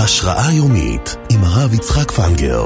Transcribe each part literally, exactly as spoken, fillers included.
השראה יומית עם הרב יצחק פנגר.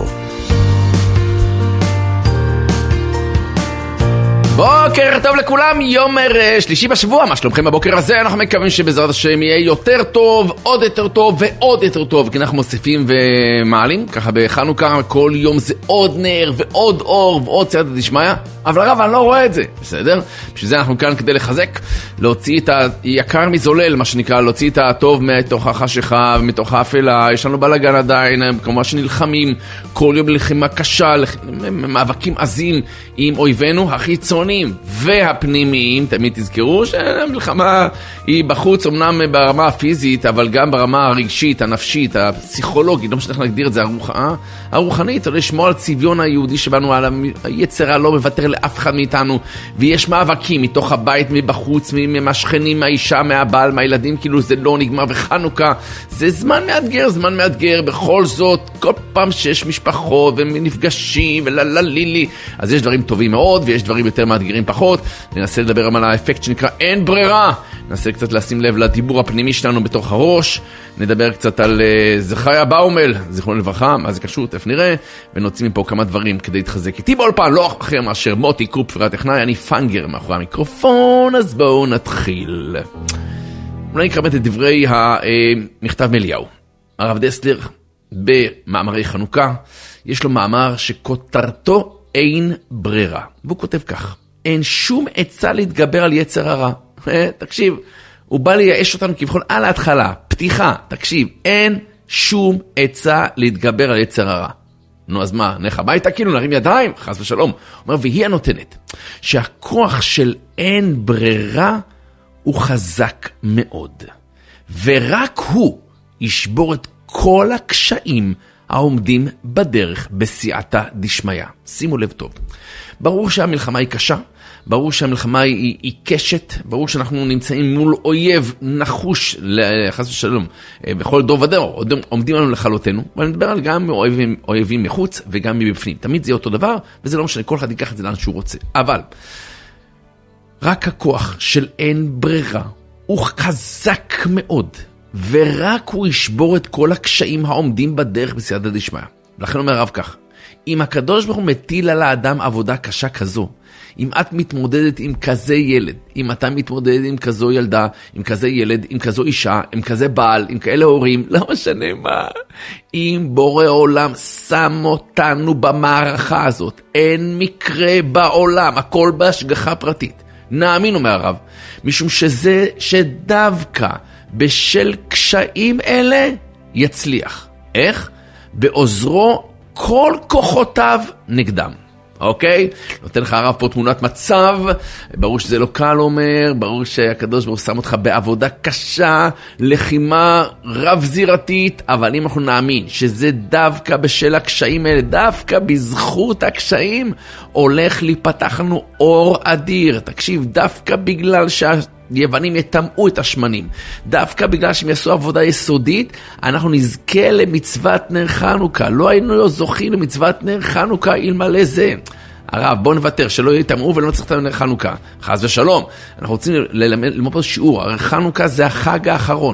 בוקר טוב לכולם, יום שלישי בשבוע, מה שלומכם בבוקר הזה? אנחנו מקווים שבעזרת השם יהיה יותר טוב, עוד יותר טוב ועוד יותר טוב, כי אנחנו מוסיפים ומעלים, ככה בחנוכה כל יום זה עוד נר ועוד אור ועוד סייעתא דשמיא, אבל הרב אני לא רואה את זה, בסדר? בשביל זה אנחנו כאן כדי לחזק, להוציא את היקר מזולל, מה שנקרא, להוציא את הטוב מתוך החשיכה ומתוך האפלה. יש לנו בלגן עדיין, כמובן שנלחמים כל יום לחימה קשה, מאבקים עזים עם אויבינו החיצוניים והפנימיים. תמיד תזכרו שהמלחמה היא בחוץ, אמנם ברמה הפיזית, אבל גם ברמה הרגשית, הנפשית, הפסיכולוגית, לא משנה איך נגדיר את זה, הרוחנית, הרוחנית, לשמור על צביון היהודי שבנו, על היצרה לא מוותר לאף אחד מאיתנו, ויש מאבקים מתוך הבית, מבחוץ, מהשכנים, מהאישה, מהבעל, מהילדים, כאילו זה לא נגמר. וחנוכה זה זמן מאתגר, זמן מאתגר, בכל זאת, כל פעם שיש משפחות ונפגשים ולללילי, אז יש דברים טובים מאוד ויש דברים יותר מאתגרים פחות. ננסה לדבר על האפקט שנקרא אין ברירה, ננסה קצת לשים לב לדיבור הפנימי שלנו בתוך הראש, נדבר קצת על uh, זכריה באומל, זיכרונו לברכה, מה זה קשור, תכף נראה, ונוציא מפה כמה דברים כדי להתחזק איתי באולפן, לא אחר מאשר מוטי קרופ פרטכנאי, אני פנגר מאחורי המיקרופון. אז בואו נתחיל. אולי נקרא את דברי המכתב מאליהו. הרב דסלר במאמרי חנוכה, יש לו מאמר שכותרתו אין ברירה, והוא כותב כך: אין שום עצה להתגבר על יצר הרע. תקשיב, הוא בא לייאש אותנו כבכל על ההתחלה, פתיחה, תקשיב, אין שום עצה להתגבר על יצר הרע. נו, אז מה, נלך הביתה כאילו, נרים ידיים, חס ושלום. הוא אומר, והיא הנותנת, שהכוח של אין ברירה הוא חזק מאוד, ורק הוא ישבור את כל הקשיים העומדים בדרך בסייעתא דשמיא. שימו לב טוב, ברור שהמלחמה היא קשה, ברור שהמלחמה היא, היא קשת, ברור שאנחנו נמצאים מול אויב נחוש, חס ושלום, בכל דור ודור, עומדים לנו לכלותנו, אבל נדבר על גם אויבים, אויבים מחוץ וגם מבפנים. תמיד זה אותו דבר, וזה לא משנה, כל אחד ייקח את זה לאן שהוא רוצה. אבל רק הכוח של אין ברירה הוא חזק מאוד, ורק הוא ישבור את כל הקשיים העומדים בדרך בסייעתא דשמיא. לכן אומר הרב כך: אם הקדוש ברוך הוא מטיל על האדם עבודה קשה כזו, אם את מתמודדת עם כזה ילד, אם אתה מתמודד עם כזו ילדה, עם כזה ילד, עם כזו אישה, עם כזה בעל, עם כאלה הורים, לא משנה מה, אם בורא עולם שם אותנו במערכה הזאת, אין מקרה בעולם, הכל בהשגחה פרטית. נאמין, אומר הרב, משום שזה שדווקא בשל קשיים אלה יצליח. איך? בעוזרו כל כוחותיו נגדם. אוקיי? נותן לך הרב פה תמונת מצב, ברור שזה לא קל אומר, ברור שהקדוש ברוך הוא שם אותך בעבודה קשה, לחימה רב זירתית, אבל אם אנחנו נאמין שזה דווקא בשל הקשיים האלה, דווקא בזכות הקשיים, הולך להיפתח לנו אור אדיר. תקשיב, דווקא בגלל שה... יוונים יטמעו את השמנים, דווקא בגלל שהם יעשו עבודה יסודית, אנחנו נזכה למצוות נר חנוכה. לא היינו זוכים למצוות נר חנוכה אלמלא זה. הרב, בוא נוותר, שלא יטמעו ולא צריך את נר חנוכה, חס ושלום. אנחנו רוצים ללמד, ללמוד פה שיעור. הרי חנוכה זה החג האחרון,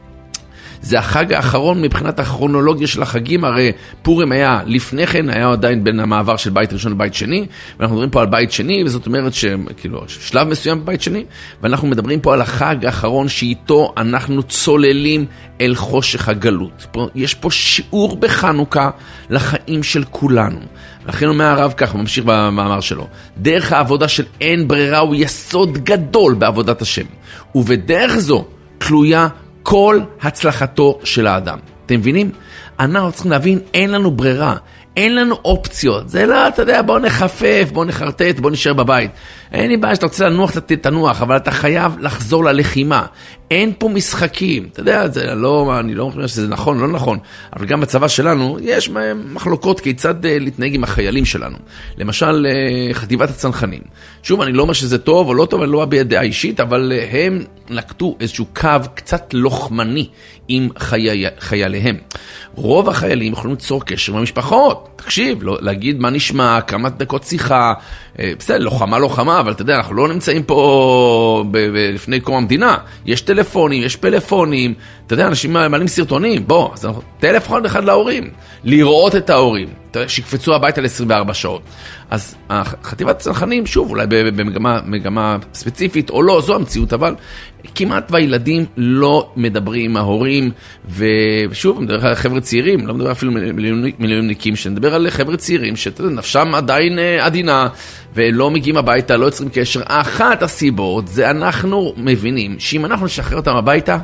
זה החג האחרון מבחינת הכרונולוגיה של החגים. הרי פורים היה לפני כן, היה עדיין בין המעבר של בית ראשון לבית שני, ואנחנו מדברים פה על בית שני, וזאת אומרת שכאילו שלב מסוים בבית שני, ואנחנו מדברים פה על החג האחרון שאיתו אנחנו צוללים אל חושך הגלות. פה, יש פה שיעור בחנוכה לחיים של כולנו. לכן אומר הרב כך, ממשיך במאמר שלו: דרך העבודה של אין ברירה הוא יסוד גדול בעבודת השם, ובדרך זו תלויה כל הצלחתו של האדם. אתם מבינים? אנחנו צריכים להבין, אין לנו ברירה, אין לנו אופציות. זה לא, אתה יודע, בוא נחפף, בוא נחרטט, בוא נשאר בבית. אין לי בעיה שאתה רוצה לנוח, אתה תנוח, אבל אתה חייב לחזור ללחימה. אין פה משחקים. אתה יודע, זה לא, אני לא חושב שזה נכון, לא נכון, אבל גם בצבא שלנו יש מחלוקות כיצד להתנהג עם החיילים שלנו. למשל, חטיבת הצנחנים. שוב, אני לא אומר שזה טוב או לא טוב, אני לא אביע דעה אישית, אבל הם נקטו איזשהו קו קצת לוחמני עם חיי, חייליהם. רוב החיילים יכולים ליצור קשר עם המשפחות. תקשיב, לא, להגיד מה נשמע, כמה דקות שיחה, בסדר, לוחמה, לוחמה, אבל אתה יודע, אנחנו לא נמצאים פה ב- ב- לפני קום המדינה. יש טלפונים, יש פלאפונים, אתה יודע, אנשים מעלים סרטונים, בוא, אז אנחנו, טלפון אחד להורים, לראות את ההורים, שיקפצו הביתה ל-עשרים וארבע שעות. אז חטיבת הצנחנים, שוב, אולי במגמה מגמה ספציפית, או לא, זו המציאות, אבל כמעט והילדים לא מדברים עם ההורים, ושוב, אני מדבר על חבר'ה צעירים, לא מדבר אפילו מילואימניקים, שנדבר על חבר'ה צעירים, שנפשם עדיין עדינה, ולא מגיעים הביתה, לא יוצרים קשר. אחת הסיבות זה אנחנו מבינים, שאם אנחנו נשחרר אותם הביתה,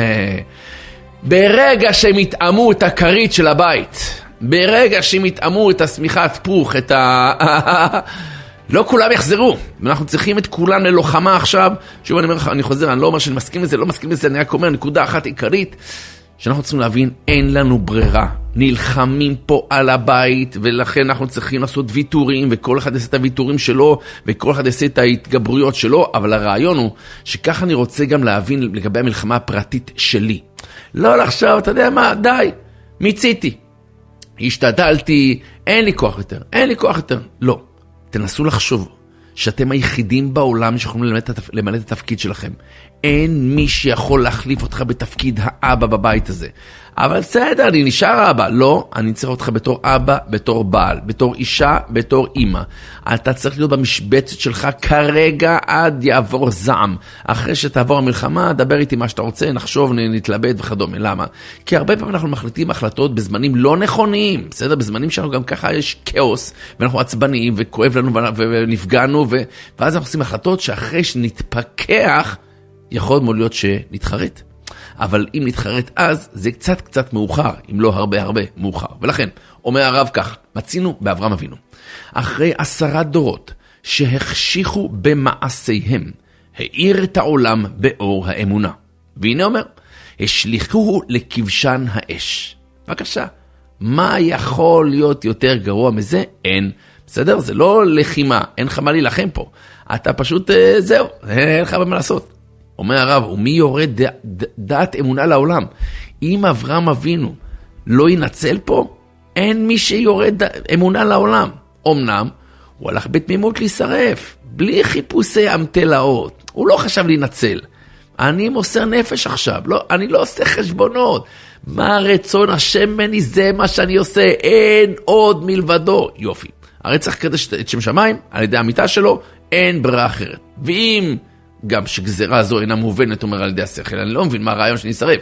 ברגע שהם יתאמו את הכרית של הבית, ברגע שהם יתאמו את הסמיכת פוך, את ה... לא כולם יחזרו, ואנחנו צריכים את כולם ללוחמה עכשיו. שוב אני אומר לך, אני חוזר, אני לא אומר שאני מסכים לזה, לא מסכים לזה, אני רק אומר, נקודה אחת עיקרית, שאנחנו צריכים להבין, אין לנו ברירה. נלחמים פה על הבית, ולכן אנחנו צריכים לעשות ויתורים, וכל אחד יעשה את הוויתורים שלו, וכל אחד יעשה את ההתגברויות שלו, אבל הרעיון הוא, שככה אני רוצה גם להבין לגבי המלחמה הפרטית שלי. לא לחשוב, אתה יודע מה, די, מיציתי. השתדלתי, אין לי כוח יותר, אין לי כוח יותר. לא, תנסו לחשוב שאתם היחידים בעולם שיכולים למלא את התפקיד שלכם. אין מי שיכול להחליף אותך בתפקיד האבא בבית הזה. אבל בסדר, אני נשאר אבא. לא, אני צריך אותך בתור אבא, בתור בעל, בתור אישה, בתור אמא. אתה צריך להיות במשבצת שלך כרגע עד יעבור זעם. אחרי שתעבור המלחמה, דבר איתי מה שאתה רוצה, נחשוב, נתלבט וכדומה. למה? כי הרבה פעמים אנחנו מחליטים החלטות בזמנים לא נכונים. בסדר? בזמנים שאנחנו גם ככה יש כאוס, ואנחנו עצבניים, וכואב לנו ונפגענו, ו... ואז אנחנו עושים החלטות שאחרי שנתפכח, יכול מאוד להיות שנתחרט. אבל אם נתחרט אז, זה קצת קצת מאוחר, אם לא הרבה הרבה מאוחר. ולכן, אומר הרב כך, מצינו באברהם אבינו, אחרי עשרה דורות שהחשיכו במעשיהם, האיר את העולם באור האמונה. והנה אומר, השליחוהו לכבשן האש. בבקשה, מה יכול להיות יותר גרוע מזה? אין. בסדר? זה לא לחימה, אין לך מה להילחם פה. אתה פשוט, זהו, אין לך מה לעשות. אומר הרב, ומי יורד ד, ד, דעת אמונה לעולם? אם אברהם אבינו לא ינצל פה, אין מי שיורד ד, אמונה לעולם. אמנם, הוא הלך בתמימות להישרף, בלי חיפושי אמתלאות. הוא לא חשב להינצל. אני מוסר נפש עכשיו, לא, אני לא עושה חשבונות. מה רצון השם מני, זה מה שאני עושה, אין עוד מלבדו. יופי. הרי צריך לקדש את שם שמיים, על ידי המיטה שלו, אין ברירה אחרת. ואם גם שגזרה זו אינה מובנת, אומר על ידי השכל, אני לא מבין מה הרעיון שנשרף.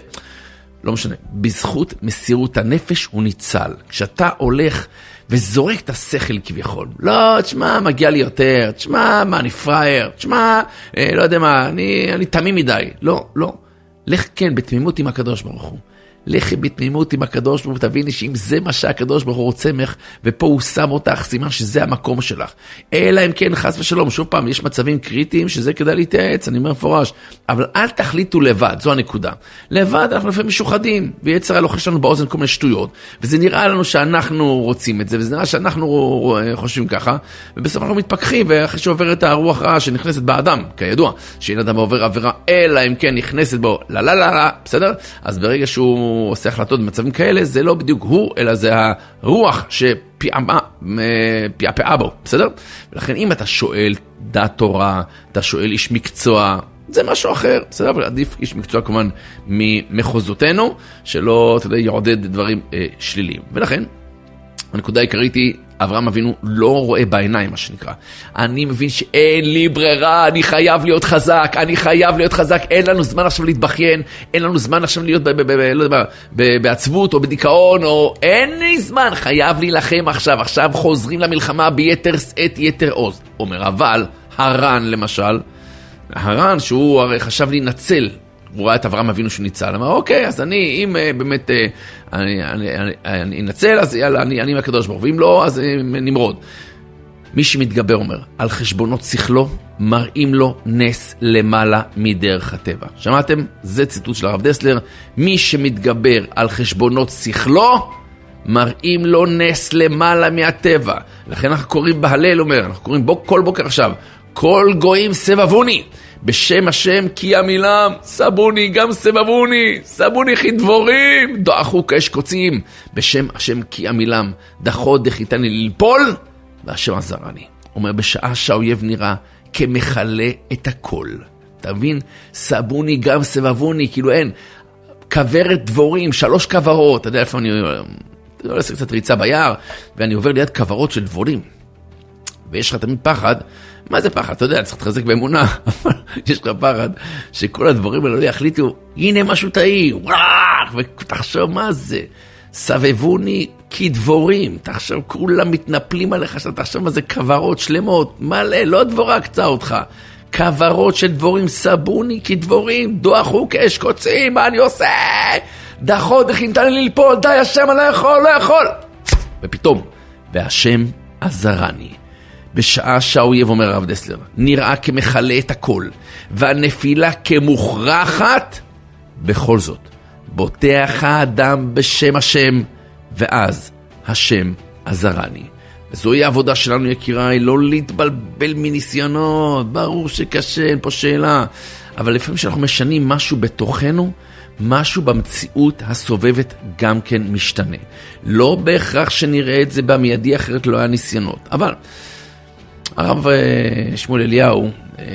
לא משנה, בזכות מסירות הנפש הוא ניצל. כשאתה הולך וזורק את השכל כביכול, לא, תשמע, מגיע לי יותר, תשמע, מה, אני פרייר, תשמע, אה, לא יודע מה, אני, אני תמים מדי. לא, לא. לך כן, בתמימות עם הקדוש ברוך הוא. לכי בתמימות עם הקדוש ברוך הוא, תביני שאם זה מה שהקדוש ברוך הוא רוצה ממך, ופה הוא שם אותך, סימן שזה המקום שלך. אלא אם כן, חס ושלום, שוב פעם, יש מצבים קריטיים שזה כדאי להתייעץ, אני אומר פורש, אבל אל תחליטו לבד, זו הנקודה. לבד אנחנו לפעמים משוחדים, ויצר הלוחש לנו באוזן כל מיני שטויות, וזה נראה לנו שאנחנו רוצים את זה, וזה נראה שאנחנו חושבים ככה, ובסוף אנחנו מתפכחים, ואחרי שעובר את הרוח רעה שנכנסת באדם, כידוע, שאין אדם עובר עבירה, אלא אם כן נכנסת בו, לה לה לה לה, בסדר? אז ברגע שהוא הוא עושה החלטות במצבים כאלה, זה לא בדיוק הוא, אלא זה הרוח שפעפעה בו, בסדר? ולכן אם אתה שואל דעת תורה, אתה שואל איש מקצוע, זה משהו אחר, בסדר? אבל עדיף איש מקצוע כמובן ממחוזותינו, שלא, אתה יודע, יעודד דברים אה, שליליים. ולכן, הנקודה העיקרית היא, אברהם אבינו לא רואה בעיניים, מה שנקרא. אני מבין שאין לי ברירה, אני חייב להיות חזק, אני חייב להיות חזק, אין לנו זמן עכשיו להתבכיין, אין לנו זמן עכשיו להיות ב- ב- ב- לא יודע, ב- בעצבות או בדיכאון, או אין לי זמן, חייב להילחם עכשיו, עכשיו חוזרים למלחמה ביתר שאת יתר עוז. אומר, אבל הרן למשל, הרן שהוא הרי חשב להינצל, הוא ראה את אברהם אבינו שניצל, אמר, אוקיי, אז אני, אם באמת, אני, אני, אני, אני אנצל, אז יאללה, אני, אני מהקדוש ברוך הוא, ואם לא, אז נמרוד. מי שמתגבר אומר, על חשבונות שכלו, מראים לו נס למעלה מדרך הטבע. שמעתם? זה ציטוט של הרב דסלר, מי שמתגבר על חשבונות שכלו, מראים לו נס למעלה מהטבע. לכן אנחנו קוראים בהלל, אומר, אנחנו קוראים בו, כל בוקר עכשיו, כל גויים סבבוני, בשם השם כי המילם, סבוני גם סבבוני, סבוני חדבורים, דועכו כאש קוצים, בשם השם כי המילם, דחו דחיתני ללפול, והשם עזרני. אומר, בשעה שהאויב נראה כמחלה את הכל. אתה מבין? סבוני גם סבבוני, כאילו אין. כברת דבורים, שלוש כברות. אתה יודע איפה אני עושה קצת ריצה ביער, ואני עובר ליד כברות של דבורים. ויש לך תמיד פחד. מה זה פחד? אתה יודע, צריך להתחזק באמונה, אבל יש לך פחד שכל הדבורים האלה יחליטו, הנה משהו טעי, וואח, ותחשוב מה זה. סבבוני כדבורים, תחשוב, כולם מתנפלים עליך, תחשוב מה זה כברות שלמות, מלא, לא דבורה קצה אותך. כברות של דבורים, סבוני כדבורים, דוחו כאש קוצים, מה אני עושה? דחו, דחין, תן לי ליפול, די השם, אני לא יכול, לא יכול. ופתאום, והשם עזרני. בשעה שהאויב, אומר הרב דסלר, נראה כמחלה את הכל, והנפילה כמוכרחת, בכל זאת, בוטח האדם בשם השם, ואז השם עזרני. וזוהי העבודה שלנו, יקיריי, לא להתבלבל מניסיונות, ברור שקשה, אין פה שאלה, אבל לפעמים שאנחנו משנים משהו בתוכנו, משהו במציאות הסובבת גם כן משתנה. לא בהכרח שנראה את זה במיידי, אחרת לא היה ניסיונות. אבל הרב שמואל אליהו,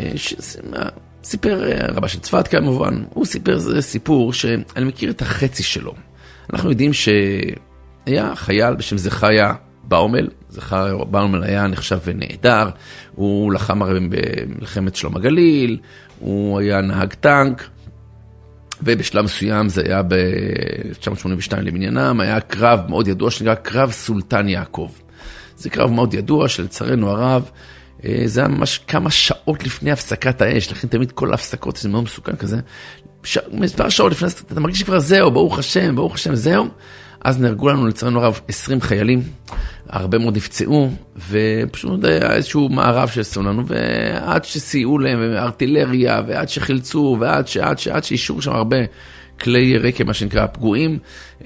סיפר, רבה של צפת כמובן, הוא סיפר זה סיפור שאני מכיר את החצי שלו. אנחנו יודעים שהיה חייל בשם זכריה באומל, זכריה באומל היה נחשב ונהדר, הוא לחם הרי במלחמת שלום הגליל, הוא היה נהג טנק, ובשלב מסוים זה היה ב-אלף תשע מאות שמונים ושתיים למניינם, היה קרב מאוד ידוע שנקרא קרב סולטן יעקב. זה קרב מאוד ידוע שלצערנו הרב, זה היה ממש כמה שעות לפני הפסקת האש, לכן תמיד כל ההפסקות זה מאוד מסוכן כזה, ש... מספר שעות לפני, אתה מרגיש שכבר זהו, ברוך השם, ברוך השם, זהו, אז נהרגו לנו לצערנו הרב עשרים חיילים, הרבה מאוד נפצעו, ופשוט היה איזשהו מערב שעשו לנו, ועד שסייעו להם, וארטילריה, ועד שחילצו, ועד שעד שעד שאישור שם הרבה כלי רקע, מה שנקרא, פגועים,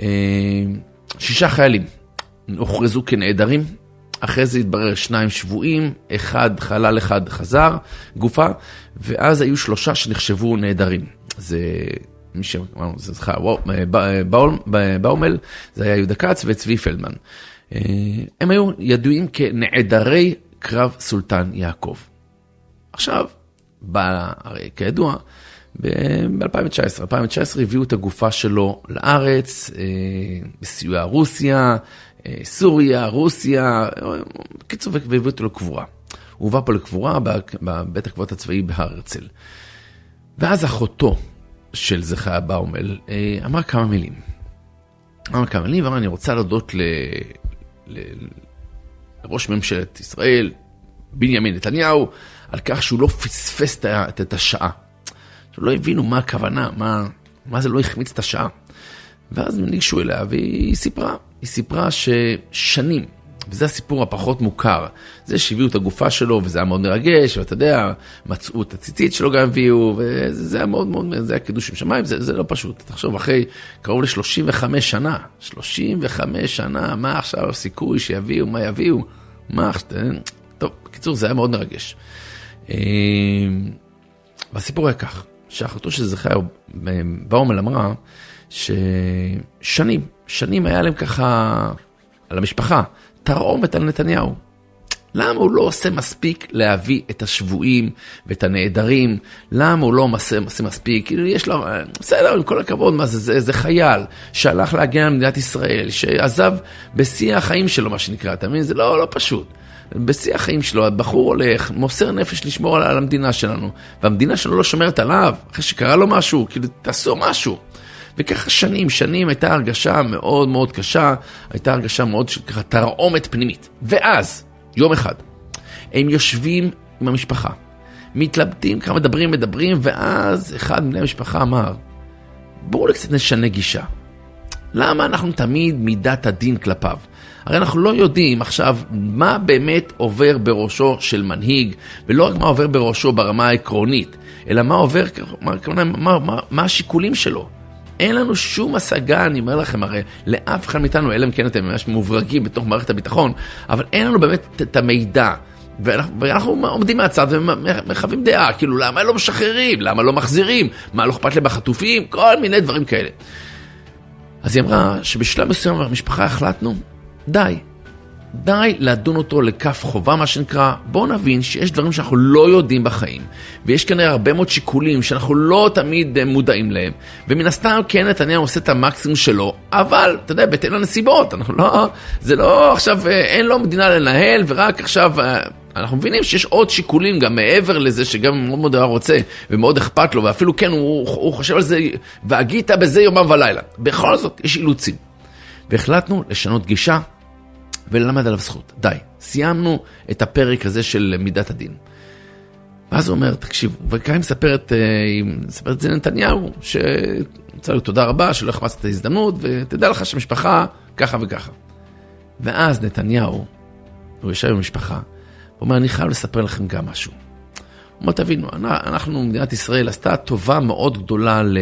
שישה חיילים הוכרזו כנעדרים, אחרי זה התברר שניים שבועים, אחד חלל, אחד חזר, גופה, ואז היו שלושה שנחשבו נעדרים. זה מי שאמרנו, זה זכה, באומל, זה היה יהודה כץ וצבי פלדמן. הם היו ידועים כנעדרי קרב סולטן יעקב. עכשיו, הרי כידוע, ב-אלפיים תשע עשרה, אלפיים תשע עשרה הביאו את הגופה שלו לארץ, בסיוע רוסיה, סוריה, רוסיה, קיצור, והביאו אותו לקבורה. הוא הובא פה לקבורה בבית הקברות הצבאי בהר הרצל. ואז אחותו של זכריה באומל אמר כמה מילים. אמר כמה מילים, ואמר, אני רוצה להודות ל... לראש ממשלת ישראל, בנימין נתניהו, על כך שהוא לא פספס את השעה. שלא הבינו מה הכוונה, מה, מה זה לא החמיץ את השעה. ואז ניגשו אליה, והיא סיפרה, היא סיפרה ששנים, וזה הסיפור הפחות מוכר, זה שהביאו את הגופה שלו, וזה היה מאוד מרגש, ואתה יודע, מצאו את הציצית שלו גם הביאו, וזה היה מאוד מאוד, זה היה קידוש עם שמיים, זה, זה לא פשוט. תחשוב, אחרי קרוב ל-שלושים וחמש שנה, שלושים וחמש שנה, מה עכשיו הסיכוי שיביאו, מה יביאו, מה, טוב, בקיצור, זה היה מאוד מרגש. והסיפור היה כך, שאחותו של זכריה באומל אמרה, ששנים, שנים היה להם ככה על המשפחה, תרעומת על נתניהו. למה הוא לא עושה מספיק להביא את השבויים ואת הנעדרים? למה הוא לא עושה מספיק? כאילו יש לו, בסדר, עם כל הכבוד, מה זה, זה, זה חייל שהלך להגן על מדינת ישראל, שעזב בשיא החיים שלו, מה שנקרא, אתה מבין? זה לא, לא פשוט. בשיא החיים שלו, הבחור הולך, מוסר נפש לשמור על, על המדינה שלנו, והמדינה שלנו לא שומרת עליו, אחרי שקרה לו משהו, כאילו תעשו משהו. וככה שנים, שנים הייתה הרגשה מאוד מאוד קשה, הייתה הרגשה מאוד ככה תרעומת פנימית. ואז, יום אחד, הם יושבים עם המשפחה, מתלבטים, ככה מדברים, מדברים, ואז אחד מבני המשפחה אמר, בואו קצת נשנה גישה. למה אנחנו תמיד מידת הדין כלפיו? הרי אנחנו לא יודעים עכשיו מה באמת עובר בראשו של מנהיג, ולא רק מה עובר בראשו ברמה העקרונית, אלא מה עובר, מה, מה, מה, מה השיקולים שלו. אין לנו שום השגה, אני אומר לכם, הרי לאף אחד מאיתנו, אלא אם כן אתם ממש מוברגים בתוך מערכת הביטחון, אבל אין לנו באמת את המידע, ואנחנו, ואנחנו עומדים מהצד ומחווים דעה, כאילו למה לא משחררים, למה לא מחזירים, מה לא אכפת להם בחטופים, כל מיני דברים כאלה. אז היא אמרה שבשלב מסוים המשפחה החלטנו, די, די לדון אותו לכף חובה, מה שנקרא. בואו נבין שיש דברים שאנחנו לא יודעים בחיים, ויש כנראה הרבה מאוד שיקולים שאנחנו לא תמיד מודעים להם, ומן הסתם כן נתניהו עושה את המקסימום שלו, אבל אתה יודע, בהתאם לנסיבות, אנחנו לא, זה לא עכשיו, אין לו מדינה לנהל, ורק עכשיו אנחנו מבינים שיש עוד שיקולים גם מעבר לזה, שגם מאוד מאוד רוצה ומאוד אכפת לו, ואפילו כן הוא, הוא חושב על זה, והגית בזה יומם ולילה. בכל זאת יש אילוצים, והחלטנו לשנות גישה וללמד עליו זכות. די, סיימנו את הפרק הזה של מידת הדין. ואז הוא אומר, תקשיב, וכאן היא מספרת, היא מספרת את זה לנתניהו, שצריך לו תודה רבה, שלא החמצת את ההזדמנות, ותדע לך שמשפחה ככה וככה. ואז נתניהו, הוא ישב במשפחה, הוא אומר, אני חייב לספר לכם גם משהו. הוא אומר, תבינו, אנחנו, מדינת ישראל, עשתה טובה מאוד גדולה ל...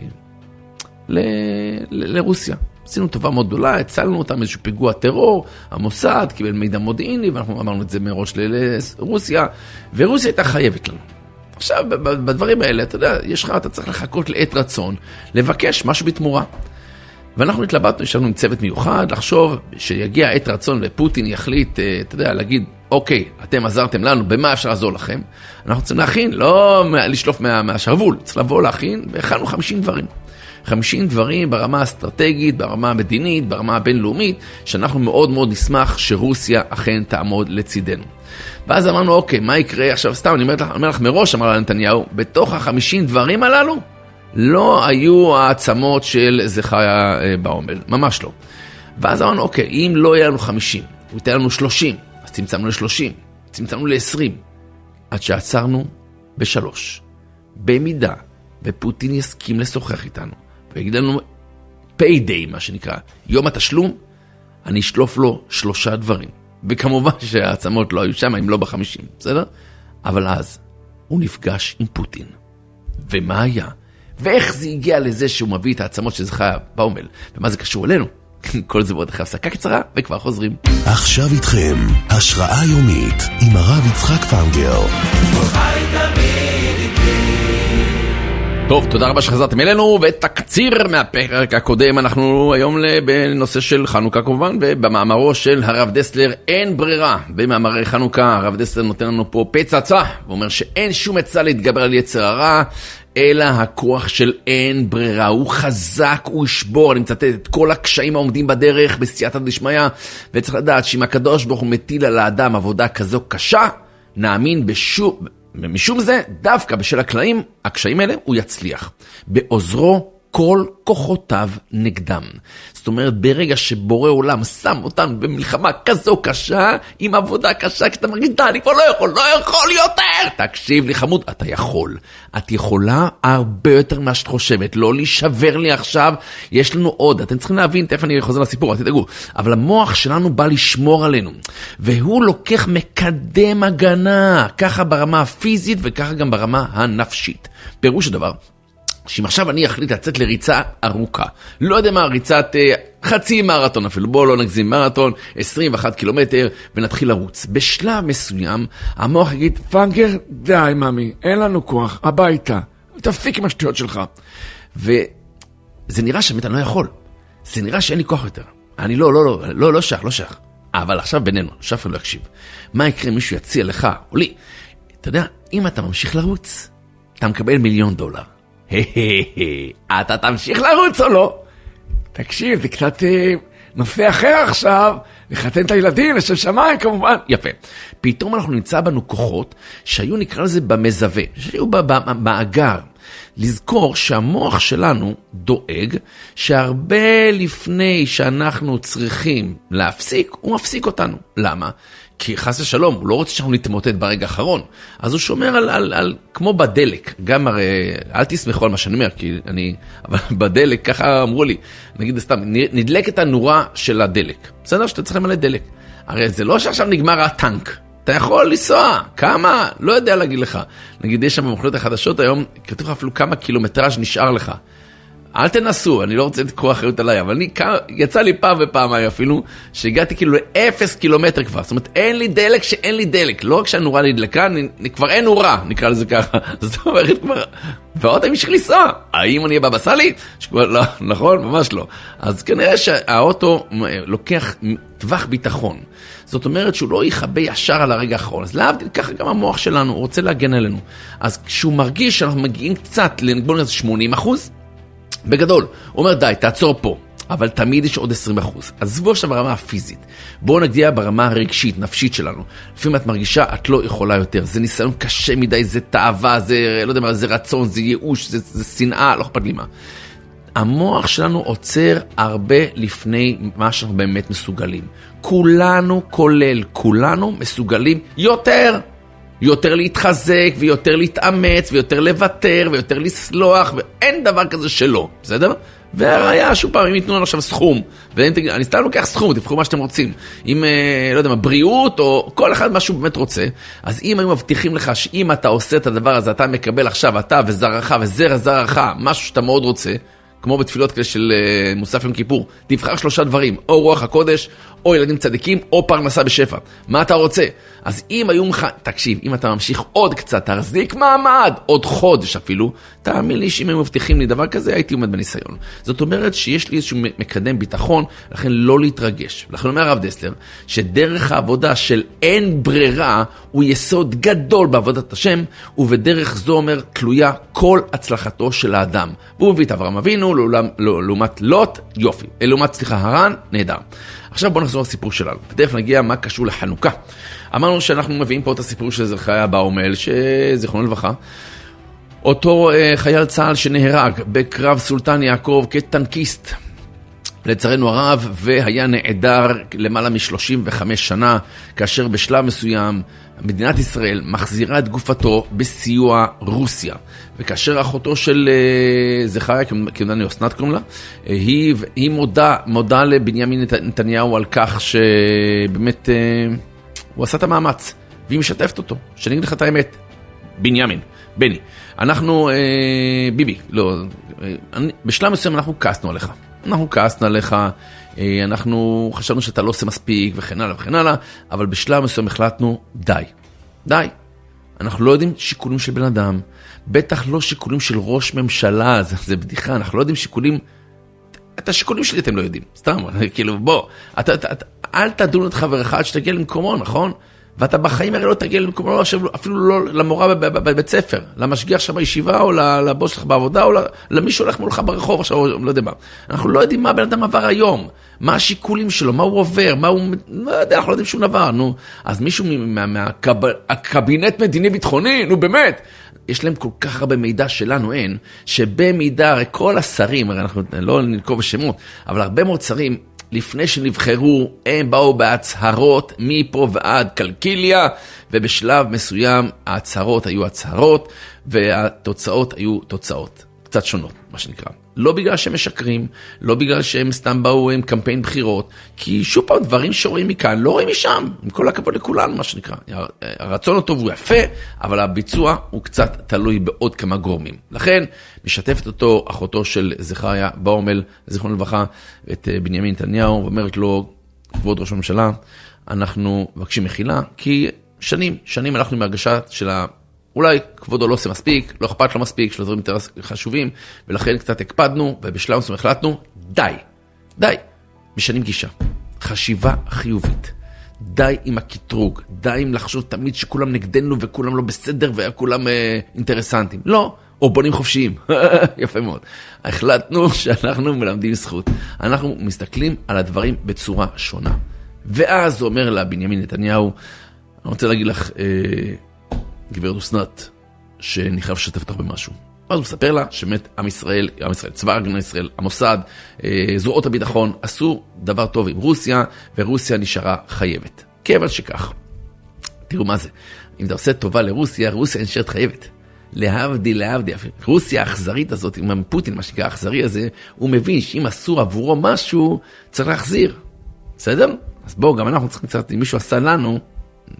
ל... ל... לרוסיה. עשינו טובה מאוד גדולה, הצלנו אותם איזשהו פיגוע טרור, המוסד קיבל מידע מודיעיני, ואנחנו אמרנו את זה מראש לרוסיה, ורוסיה הייתה חייבת לנו. עכשיו, בדברים האלה, אתה יודע, יש לך, אתה צריך לחכות לעת רצון, לבקש משהו בתמורה. ואנחנו התלבטנו, יש לנו עם צוות מיוחד, לחשוב שיגיע עת רצון ופוטין יחליט, אתה יודע, להגיד, אוקיי, אתם עזרתם לנו, במה אפשר לעזור לכם? אנחנו צריכים להכין, לא לשלוף מה, מהשרוול, צריך לבוא להכין, והכנו חמישים דברים. חמישים דברים ברמה האסטרטגית, ברמה המדינית, ברמה הבינלאומית, שאנחנו מאוד מאוד נשמח שרוסיה אכן תעמוד לצידנו. ואז אמרנו, אוקיי, מה יקרה? עכשיו סתם, אני אומר לך, אומר לך מראש, אמר לה נתניהו, בתוך החמישים דברים הללו, לא היו העצמות של זכריה באומל, ממש לא. ואז אמרנו, אוקיי, אם לא יהיה לנו חמישים, הוא ייתן לנו שלושים, אז צמצמנו ל-שלושים, צמצמנו ל-עשרים, עד שעצרנו בשלוש. במידה, ופוטין יסכים לשוחח איתנו, ויגיד לנו payday, מה שנקרא, יום התשלום, אני אשלוף לו שלושה דברים. וכמובן שהעצמות לא היו שם, אם לא בחמישים, בסדר? אבל אז הוא נפגש עם פוטין. ומה היה? ואיך זה הגיע לזה שהוא מביא את העצמות של זכריה באומל? ומה זה קשור אלינו? כל זה בעוד אחרי הפסקה קצרה, וכבר חוזרים. עכשיו איתכם, השראה יומית, עם הרב יצחק פנגר. טוב, תודה רבה שחזרתם אלינו, ותקציר מהפרק הקודם, אנחנו היום בנושא של חנוכה כמובן, ובמאמרו של הרב דסלר אין ברירה. במאמרי חנוכה הרב דסלר נותן לנו פה פצצה, הוא אומר שאין שום עצה להתגבר על יצר הרע, אלא הכוח של אין ברירה. הוא חזק, הוא ישבור, אני מצטט את כל הקשיים העומדים בדרך בסייעתא דשמיא, וצריך לדעת שאם הקדוש ברוך הוא מטיל על האדם עבודה כזו קשה, נאמין בשום... משום זה, דווקא בשל הקלעים, הקשיים האלה, הוא יצליח. בעוזרו, כל כוחותיו נגדם. זאת אומרת, ברגע שבורא עולם שם אותנו במלחמה כזו קשה, עם עבודה קשה, כשאתה מרגיש, אני כבר לא יכול, לא יכול יותר! תקשיב לי חמוד, אתה יכול. את יכולה הרבה יותר מה שאת חושבת. לא להישבר לי עכשיו, יש לנו עוד. אתם צריכים להבין, תכף אני חוזר לסיפור, תדאגו. אבל המוח שלנו בא לשמור עלינו. והוא לוקח מקדם הגנה, ככה ברמה הפיזית וככה גם ברמה הנפשית. פירוש הדבר, שאם עכשיו אני אחליט לצאת לריצה ארוכה, לא יודע מה, ריצת אה, חצי מרתון אפילו, בואו לא נגזים מרתון, עשרים ואחד קילומטר, ונתחיל לרוץ. בשלב מסוים, המוח יגיד, פנגר, די ממי, אין לנו כוח, הביתה, תפסיק עם השטויות שלך. וזה נראה שבאמת אני לא יכול, זה נראה שאין לי כוח יותר. אני לא, לא, לא, לא, לא שייך, לא שייך. אבל עכשיו בינינו, שפר לא יקשיב. מה יקרה אם מישהו יציע לך, או לי? אתה יודע, אם אתה ממשיך לרוץ, אתה מקבל מיליון דולר. אתה תמשיך לרוץ או לא? תקשיב, זה קצת נושא אחר עכשיו, לחתן את הילדים, לשם שמיים כמובן. יפה. פתאום אנחנו נמצא בנו כוחות שהיו נקרא לזה במזווה, שהיו במאגר. לזכור שהמוח שלנו דואג שהרבה לפני שאנחנו צריכים להפסיק, הוא מפסיק אותנו. למה? כי חס ושלום, הוא לא רוצה שאנחנו נתמוטט ברגע האחרון. אז הוא שומר על, על, על, כמו בדלק. גם הרי, אל תסמכו על מה שאני אומר, כי אני, אבל בדלק, ככה אמרו לי, נגיד סתם, נדלק את הנורה של הדלק. בסדר? שאתה צריך למלא דלק. הרי זה לא שעכשיו נגמר הטנק. אתה יכול לנסוע. כמה? לא יודע להגיד לך. נגיד, יש שם במכוניות החדשות היום, כתוב אפילו כמה קילומטראז' נשאר לך. אל תנסו, אני לא רוצה לקרוא אחריות עליי, אבל אני, יצא לי פעם ופעמיים אפילו, שהגעתי כאילו לאפס קילומטר כבר, זאת אומרת, אין לי דלק שאין לי דלק, לא רק שהנורה נדלקה, אני, כבר אין נורה, נקרא לזה ככה, זאת אומרת כבר, ועוד אני משך לנסוע, האם אני אבא בסלי? שכבר, לא, נכון, ממש לא. אז כנראה שהאוטו לוקח טווח ביטחון, זאת אומרת שהוא לא יחבא ישר על הרגע האחרון, אז להבדיל ככה גם המוח שלנו, הוא רוצה להגן עלינו, אז כשהוא מרגיש שאנחנו מגיעים קצת לנגבול איזה שמונים אחוז, בגדול, הוא אומר די, תעצור פה, אבל תמיד יש עוד עשרים אחוז. עזבו עכשיו ברמה הפיזית, בואו נגיע ברמה הרגשית, נפשית שלנו. לפעמים את מרגישה, את לא יכולה יותר, זה ניסיון קשה מדי, זה תאווה, זה, לא יודע מה, זה רצון, זה ייאוש, זה, זה שנאה, לא אכפת לי מה. המוח שלנו עוצר הרבה לפני מה שאנחנו באמת מסוגלים. כולנו, כולל, כולנו מסוגלים יותר. יותר להתחזק, ויותר להתאמץ, ויותר לוותר, ויותר לסלוח, ואין דבר כזה שלא, בסדר? והראיה, שוב פעם, אם ייתנו לנו עכשיו סכום, ואני סתם לוקח סכום, תבחרו מה שאתם רוצים, אם, לא יודע מה, בריאות, או כל אחד מה שהוא באמת רוצה, אז אם היו מבטיחים לך, שאם אתה עושה את הדבר הזה, אתה מקבל עכשיו, אתה וזרעך וזרע זרעך, משהו שאתה מאוד רוצה, כמו בתפילות כאלה של מוסף יום כיפור, תבחר שלושה דברים, או רוח הקודש, או ילדים צדיקים, או פרנסה בשפע. מה אתה רוצה? אז אם היו לך, תקשיב, אם אתה ממשיך עוד קצת, תחזיק מעמד, עוד חודש אפילו, תאמין לי שאם הם מבטיחים לי דבר כזה, הייתי עומד בניסיון. זאת אומרת שיש לי איזשהו מקדם ביטחון, לכן לא להתרגש. לכן אומר הרב דסלר, שדרך העבודה של אין ברירה, הוא יסוד גדול בעבודת השם, ובדרך זו אומר, תלויה כל הצלחתו של האדם. והוא מביא את אברהם אבינו, לעומת לוט, יופי. לעומת, סליחה, הרן, נהדר. עכשיו בואו נחזור לסיפור שלנו. בדרך נגיע מה קשור לחנוכה. אמרנו שאנחנו מביאים פה את הסיפור של זכריה באומל, שזיכרונו לברכה, אותו אה, חייל צה"ל שנהרג בקרב סולטן יעקב כטנקיסט, לצערנו הרב, והיה נעדר למעלה מ-שלושים וחמש שנה, כאשר בשלב מסוים מדינת ישראל מחזירה את גופתו בסיוע רוסיה. וכאשר אחותו של זכריה, כמדני אסנת קוראים לה, היא, היא מודה, מודה לבנימין נתניהו על כך שבאמת הוא עשה את המאמץ, והיא משתפת אותו. שאני אגיד לך את האמת, בנימין, בני, אנחנו, ביבי, לא, בשלב מסוים אנחנו כעסנו עליך. אנחנו כעסנו עליך, אנחנו חשבנו שאתה לא עושה מספיק וכן הלאה וכן הלאה, אבל בשלב מסוים החלטנו, די, די. אנחנו לא יודעים שיקולים של בן אדם, בטח לא שיקולים של ראש ממשלה, זה, זה בדיחה, אנחנו לא יודעים שיקולים, את השיקולים שלי אתם לא יודעים, סתם, כאילו בוא, אתה, אתה, אתה, אל תדון את חברך עד שתגיע למקומו, נכון? ואתה בחיים הרי לא תגיע למקומו, אפילו לא למורה בבית ספר, למשגיח שם בישיבה, או לבוס שלך בעבודה, או למי שהולך מולך ברחוב, עכשיו, לא יודע מה. אנחנו לא יודעים מה בן אדם עבר היום, מה השיקולים שלו, מה הוא עובר, מה הוא, לא יודע, אנחנו לא יודעים שום דבר, נו. אז מישהו מהקבינט מדיני ביטחוני, נו באמת, יש להם כל כך הרבה מידע שלנו אין, שבמידע, הרי כל השרים, הרי אנחנו לא ננקוב בשמות, אבל הרבה מאוד שרים, לפני שנבחרו, הם באו בהצהרות מפה ועד קלקיליה, ובשלב מסוים ההצהרות היו הצהרות, והתוצאות היו תוצאות. קצת שונות, מה שנקרא. לא בגלל שהם משקרים, לא בגלל שהם סתם באו עם קמפיין בחירות, כי שוב פעם דברים שרואים מכאן, לא רואים משם, עם כל הכבוד לכולנו, מה שנקרא. הרצון הטוב הוא יפה, אבל הביצוע הוא קצת תלוי בעוד כמה גורמים. לכן, משתפת אותו אחותו של זכריה באומל, זיכרונו לברכה, את בנימין נתניהו, ואומרת לו, כבוד ראש הממשלה, אנחנו מבקשים מחילה, כי שנים, שנים הלכנו עם ההרגשה של ה... אולי כבודו לא עושה מספיק, לא אכפת לו מספיק, של דברים יותר חשובים, ולכן קצת הקפדנו, ובשלב מסוים החלטנו, די, די, משנים גישה, חשיבה חיובית, די עם הקטרוג, די עם לחשוב תמיד שכולם נגדנו, וכולם לא בסדר, וכולם אה, אינטרסנטים, לא, או בונים חופשיים, יפה מאוד. החלטנו שאנחנו מלמדים זכות, אנחנו מסתכלים על הדברים בצורה שונה, ואז הוא אומר לה, בנימין נתניהו, אני רוצה להגיד לך, אה, גברת אסנת, שאני חייב לשתף אותך במשהו. אז הוא מספר לה שבאמת עם ישראל, עם ישראל, צבא הגנה ישראל, המוסד, זרועות הביטחון, עשו דבר טוב עם רוסיה, ורוסיה נשארה חייבת. כיוון שכך. תראו מה זה. אם אתה עושה טובה לרוסיה, רוסיה נשארת חייבת. להבדיל, להבדיל. רוסיה האכזרית הזאת, עם פוטין, מה שנקרא האכזרי הזה, הוא מבין שאם עשו עבורו משהו, צריך להחזיר. בסדר? אז בואו, גם אנחנו צריכים קצת, אם מישהו עשה לנו,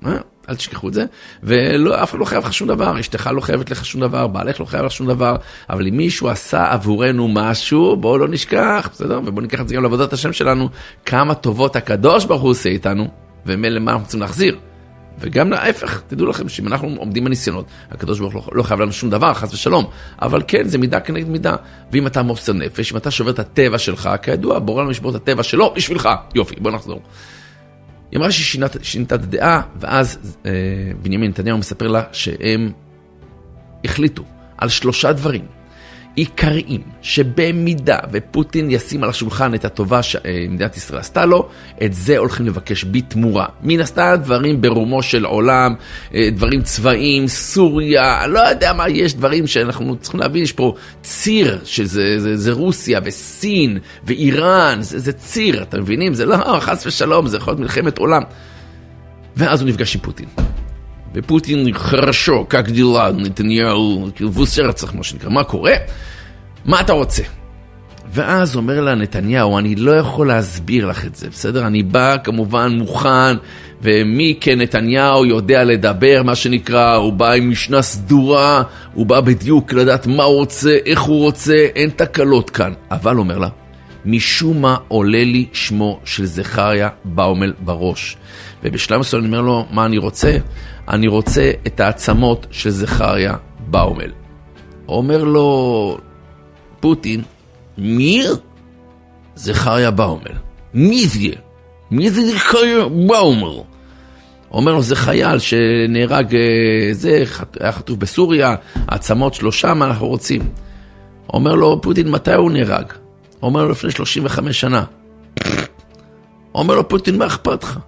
אל תשכחו את זה, ואף אחד לא חייב לך שום דבר, אשתך לא חייבת לך שום דבר, בעלך לא חייב לך שום דבר, אבל אם מישהו עשה עבורנו משהו, בואו לא נשכח, בסדר? ובואו ניקח את זה גם לעבודת השם שלנו, כמה טובות הקדוש ברוך הוא עושה איתנו, ומילא מה אנחנו צריכים להחזיר. וגם להפך, תדעו לכם שאם אנחנו עומדים בניסיונות, הקדוש ברוך הוא לא חייב לנו שום דבר, חס ושלום, אבל כן, זה מידה כנגד מידה, ואם אתה מוסר נפש, אם אתה שובר את הטבע שלך, כידוע, בורא לנו לשבור את הטבע שלו, בשבילך, יופי, בוא נחזור. היא אמרה שהיא שינתה את הדעה, ואז אה, בנימין נתניהו מספר לה שהם החליטו על שלושה דברים עיקריים, שבמידה ופוטין ישים על השולחן את הטובה שמדינת ישראל עשתה לו, את זה הולכים לבקש בתמורה. מן הסתם דברים ברומו של עולם, דברים צבאיים, סוריה, לא יודע מה, יש דברים שאנחנו צריכים להבין, יש פה ציר, שזה זה, זה רוסיה וסין ואיראן, זה, זה ציר, אתם מבינים? זה לא חס ושלום, זה יכול להיות מלחמת עולם. ואז הוא נפגש עם פוטין. ופוטין חרשו, כך דילה, נתניהו, כבוס רצח, מה שנקרא, מה קורה? מה אתה רוצה? ואז אומר לה נתניהו, אני לא יכול להסביר לך את זה, בסדר? אני בא כמובן מוכן, ומי כנתניהו יודע לדבר, מה שנקרא, הוא בא עם משנה סדורה, הוא בא בדיוק לדעת מה הוא רוצה, איך הוא רוצה, אין תקלות כאן. אבל אומר לה, משום מה עולה לי שמו של זכריה באומל בראש. ובשלב מסוים אני אומר לו, מה אני רוצה? אני רוצה את העצמות של זכריה באומל. אומר לו פוטין, מי? זכריה באומל. מי זה? מי זה זכריה באומל? אומר לו, זה חייל שנהרג, זה היה חטוף בסוריה, העצמות שלו שם אנחנו רוצים. אומר לו פוטין, מתי הוא נהרג? אומר לו, לפני שלושים וחמש שנה. אומר לו פוטין, מה אכפת לך?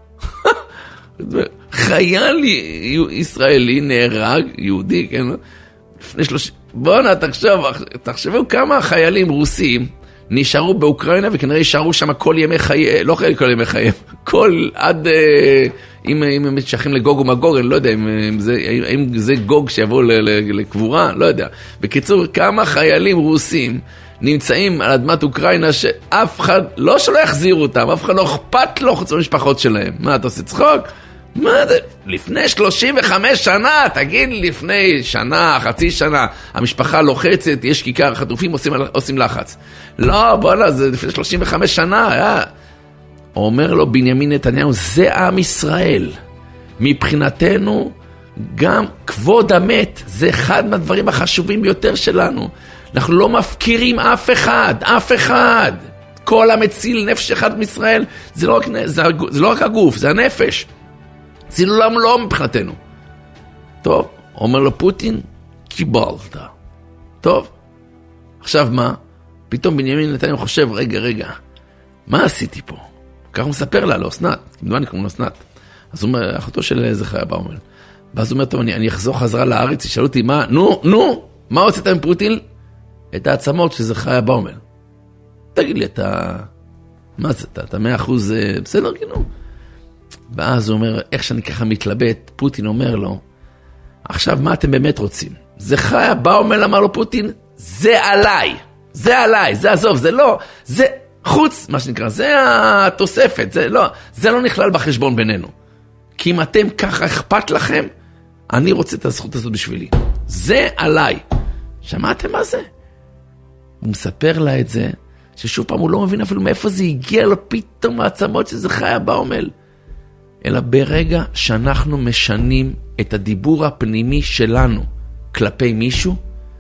חייל ישראלי נהרג, יהודי, כן? לפני שלושים... בואו נה, תחשוב, תחשבו כמה חיילים רוסים נשארו באוקראינה, וכנראה יישארו שם כל ימי חיי, לא כל ימי חייהם, כל עד, אם הם מתשייכים לגוג ומגוג, אני לא יודע אם זה, אם זה גוג שיבוא לקבורה, לא יודע. בקיצור, כמה חיילים רוסים נמצאים על אדמת אוקראינה שאף אחד, לא שלא יחזירו אותם, אף אחד לא אכפת לו חוץ במשפחות שלהם. מה, אתה עושה צחוק? מה זה? לפני שלושים וחמש שנה, תגיד לפני שנה, חצי שנה, המשפחה לוחצת, יש כיכר, חטופים עושים, עושים לחץ. לא, בוא'לה, זה לפני שלושים וחמש שנה, היה. אומר לו בנימין נתניהו, זה עם ישראל. מבחינתנו, גם כבוד המת, זה אחד מהדברים החשובים ביותר שלנו. אנחנו לא מפקירים אף אחד, אף אחד. כל המציל נפש אחד מישראל, זה לא רק, זה, זה לא רק הגוף, זה הנפש. זה לא, לא מבחינתנו. טוב, אומר לו פוטין, קיבלת. טוב, עכשיו מה? פתאום בנימין נתניהו חושב, רגע, רגע, מה עשיתי פה? כך הוא מספר לה, לאסנת, כמדומה נקרא לאסנת. אז הוא אומר, אחותו של זכריה באומל. ואז הוא אומר, טוב, אני, אני אחזור חזרה לארץ, ישאלו אותי, מה, נו, נו, מה הוצאת עם פוטין? את העצמות של זכריה באומל. תגיד לי, אתה, מה זה, אתה, אתה מאה אחוז בסדר, כאילו? ואז הוא אומר, איך שאני ככה מתלבט, פוטין אומר לו, עכשיו מה אתם באמת רוצים? זכריה באומל אמר לו פוטין, זה עליי, זה עליי, זה עזוב, זה לא, זה חוץ, מה שנקרא, זה התוספת, זה לא, זה לא נכלל בחשבון בינינו. כי אם אתם ככה אכפת לכם, אני רוצה את הזכות הזאת בשבילי. זה עליי. שמעתם מה זה? הוא מספר לה את זה, ששוב פעם הוא לא מבין אפילו מאיפה זה הגיע לו פתאום העצמות שזה חיה באומל. אלא ברגע שאנחנו משנים את הדיבור הפנימי שלנו כלפי מישהו,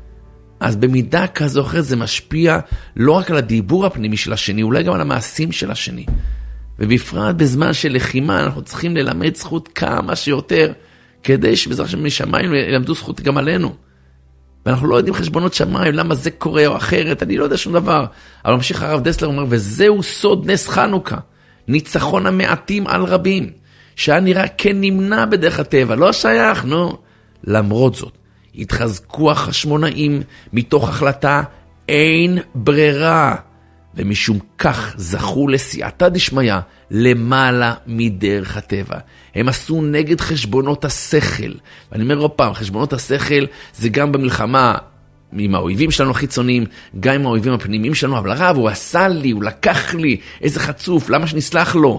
אז במידה כזו אחרת זה משפיע לא רק על הדיבור הפנימי של השני, אולי גם על המעשים של השני. ובפרט בזמן של לחימה אנחנו צריכים ללמד זכות כמה שיותר, כדי שבעזרת השם משמיים ילמדו זכות גם עלינו. ואנחנו לא יודעים חשבונות שמיים, למה זה קורה או אחרת, אני לא יודע שום דבר. אבל ממשיך הרב דסלר אומר, וזהו סוד נס חנוכה, ניצחון המעטים על רבים, שהיה נראה כנמנע בדרך הטבע, לא שייך, נו. למרות זאת, התחזקו החשמונאים מתוך החלטה, אין ברירה, ומשום כך זכו לסייעתא דשמיא למעלה מדרך הטבע. הם עשו נגד חשבונות השכל. ואני אומר עוד פעם, חשבונות השכל זה גם במלחמה עם האויבים שלנו החיצוניים, גם עם האויבים הפנימיים שלנו, אבל הרב, הוא עשה לי, הוא לקח לי, איזה חצוף, למה שנסלח לו?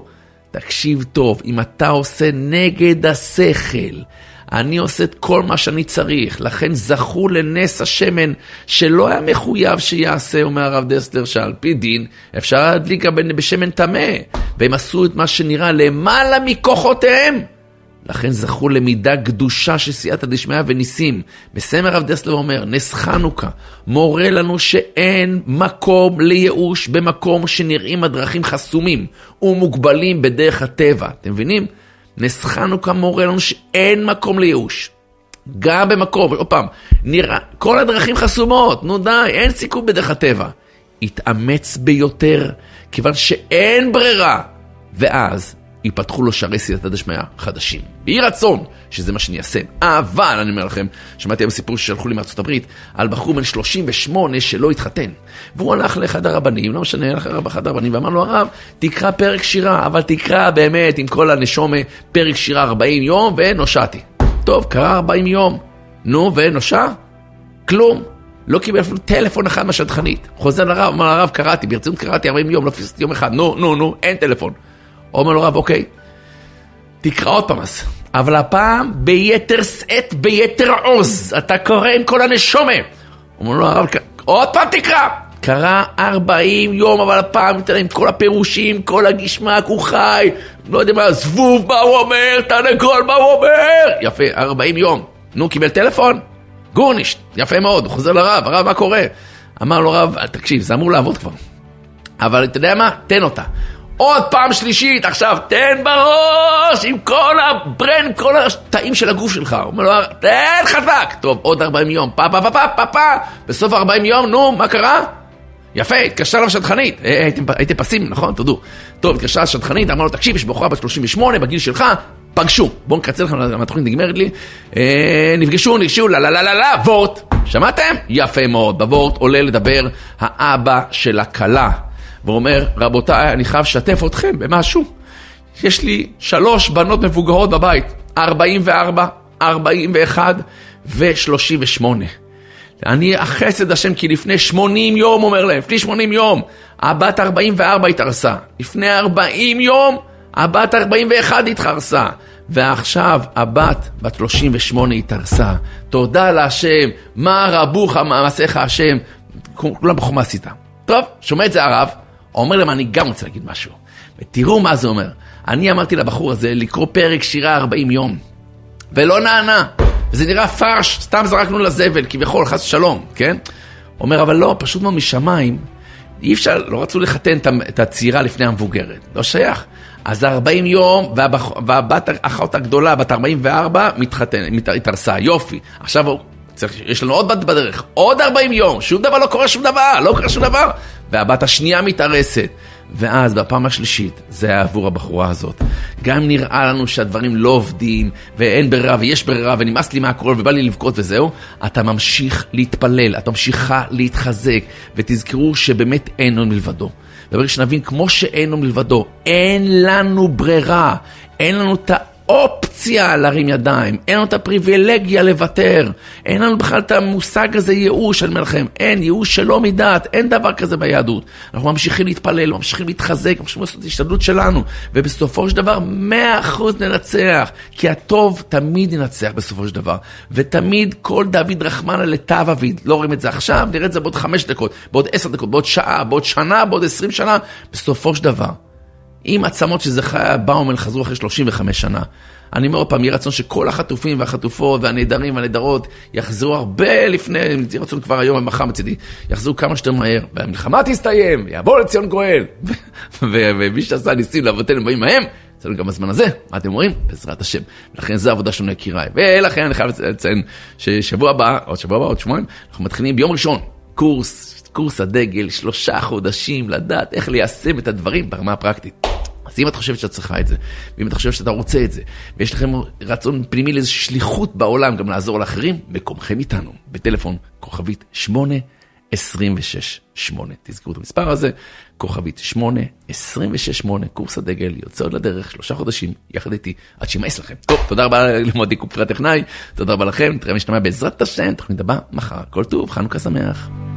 תקשיב טוב, אם אתה עושה נגד השכל, אני עושה את כל מה שאני צריך, לכן זכו לנס השמן שלא היה מחויב שיעשה, אומר הרב דסלר, שעל פי דין אפשר להדליק בשמן טמא, והם עשו את מה שנראה למעלה מכוחותיהם, לכן זכו למידה קדושה של סייעתא דשמיא וניסים. מסיים הרב דסלר אומר, נס חנוכה מורה לנו שאין מקום לייאוש במקום שנראים הדרכים חסומים ומוגבלים בדרך הטבע. אתם מבינים? נס חנוכה מורה לנו שאין מקום לייאוש. גם במקום, עוד פעם, נראה, כל הדרכים חסומות, נו די, אין סיכוי בדרך הטבע. התאמץ ביותר, כיוון שאין ברירה. ואז ייפתחו לו שערי סייעתא דשמיא חדשים. יהי רצון שזה מה שאני אעשה. אבל אני אומר לכם, שמעתי בסיפור ששלחו לי מארצות הברית, על בחור בן שלושים ושמונה שלא התחתן. והוא הלך לאחד הרבנים, לא משנה, הלך לאחד הרבנים, ואמר לו, הרב, תקרא פרק שירה, אבל תקרא באמת עם כל הנשומה פרק שירה ארבעים יום, ונושעתי. טוב, קרא ארבעים יום. נו, ונושע? כלום. לא קיבל אפילו טלפון אחד מהשדכנית. חוזר לרב, אמר לרב, קראתי, ברצינות קראתי ארבעים יום, לא פספסתי יום אחד. נו, נו, נו, אין טלפון. אומר לו רב, אוקיי, תקרא עוד פעם אז, אבל הפעם ביתר שאת, ביתר עוז, אתה קורא עם כל הנשומה. אומר לו הרב, עוד פעם תקרא. קרא ארבעים יום, אבל הפעם עם כל הפירושים, כל הגשמק, הוא חי, לא יודע מה, זבוב מה הוא אומר, תנגול מה הוא אומר. יפה, ארבעים יום. נו, קיבל טלפון? גורנישט, יפה מאוד, הוא חוזר לרב, הרב, מה קורה? אמר לו רב, תקשיב, זה אמור לעבוד כבר. אבל אתה יודע מה? תן אותה. עוד פעם שלישית, עכשיו, תן בראש, עם כל הברן, כל התאים של הגוף שלך. הוא אומר לו, תן חזק. טוב, עוד ארבעים יום, פה, פה, פה, פה, פה, פה. בסוף ארבעים יום, נו, מה קרה? יפה, התקשרה לשדכנית. הייתם, הייתם פסים, נכון? תודו. טוב, התקשרה לשדכנית, אמר לו, תקשיב, יש בחורה בת שלושים ושמונה, בגיל שלך, פגשו. בואו נקצר לכם, התוכנית נגמרת לי. אה, נפגשו, נפגשו, לה, לה, לה, לה, לה, וורט. שמעתם? יפה מאוד. בוורט עולה לדבר האבא של הכלה. והוא אומר, רבותיי, אני חייב לשתף אתכם במשהו. יש לי שלוש בנות מבוגרות בבית, ארבעים וארבע, ארבעים ואחת ו-שלושים ושמונה. אני החסד השם, כי לפני שמונים יום, אומר להם, לפני שמונים יום, הבת ארבעים וארבע התארסה. לפני ארבעים יום, הבת ארבעים ואחת התחרסה. ועכשיו הבת בת שלושים ושמונה התארסה. תודה להשם, מה רבוך מעשיך השם. כולם בחומה עשית. טוב, שומע את זה הרב, אומר להם, אני גם רוצה להגיד משהו. ותראו מה זה אומר. אני אמרתי לבחור הזה לקרוא פרק שירה ארבעים יום. ולא נענה. וזה נראה פרש, סתם זרקנו לזבל, כביכול, חס שלום, כן? אומר, אבל לא, פשוט מאוד משמיים, אי אפשר, לא רצו לחתן את הצעירה לפני המבוגרת. לא שייך. אז ארבעים יום, והבח... והבת האחות הגדולה, בת ארבעים וארבע, מתחתן, מתארסה. יופי. עכשיו צריך, יש לנו עוד בת בדרך, עוד ארבעים יום, שום דבר לא קורה שום דבר, לא קורה שום דבר. והבת השנייה מתארסת. ואז בפעם השלישית, זה היה עבור הבחורה הזאת. גם נראה לנו שהדברים לא עובדים, ואין ברירה, ויש ברירה, ונמאס לי מהקרול, ובא לי לבכות וזהו, אתה ממשיך להתפלל, אתה ממשיכה להתחזק, ותזכרו שבאמת אין לנו מלבדו. וברגע שנבין, כמו שאין לנו מלבדו, אין לנו ברירה, אין לנו את האופציה להרים ידיים, אין לנו את הפריבילגיה לוותר, אין לנו בכלל את המושג הזה ייאוש, אני אומר לכם, אין ייאוש שלא מדעת, אין דבר כזה ביהדות. אנחנו ממשיכים להתפלל, ממשיכים להתחזק, ממשיכים לעשות את השתדלות שלנו, ובסופו של דבר מאה אחוז ננצח, כי הטוב תמיד ינצח בסופו של דבר, ותמיד כל דוד רחמנה לטב אביד, לא רואים את זה עכשיו, נראה את זה בעוד חמש דקות, בעוד עשר דקות, בעוד שעה, בעוד שנה, בעוד עשרים שנה, בסופו של דבר. אם עצמות שזה חיה באו מן חזרו אחרי שלושים וחמש שנה. אני אומר פעם, יהיה רצון שכל החטופים והחטופות והנהדרים והנהדרות יחזרו הרבה לפני, יהיה רצון כבר היום ומחר מצידי, יחזרו כמה שיותר מהר, והמלחמה תסתיים, יבוא לציון גואל. ומי שעשה ניסים לאבותינו באים מהם, זה גם הזמן הזה, מה אתם אומרים? בעזרת השם. לכן זו עבודה שלנו יקיריי. ולכן אני חייב לציין ששבוע הבא, עוד שבוע הבא, עוד שבועיים, אנחנו מתחילים ביום ראשון, קורס, קורס הדגל, שלושה חודשים, לדעת איך ליישם את הדברים ברמה הפרקטית. אז אם את חושבת שאת צריכה את זה, ואם את חושבת שאתה רוצה את זה, ויש לכם רצון פנימי לאיזו שליחות בעולם, גם לעזור לאחרים, מקומכם איתנו, בטלפון כוכבית שמונה עשרים ושש שמונה. תזכרו את המספר הזה, כוכבית שמונה עשרים ושש שמונה, קורס הדגל, יוצא עוד לדרך, שלושה חודשים, יחד איתי, עד שימאס לכם. טוב, תודה רבה למועדי קופרי הטכנאי, תודה רבה לכם, נתראה משתמע בעזרת השם, תוכנית הבאה מחר, כל טוב, חנוכה שמח.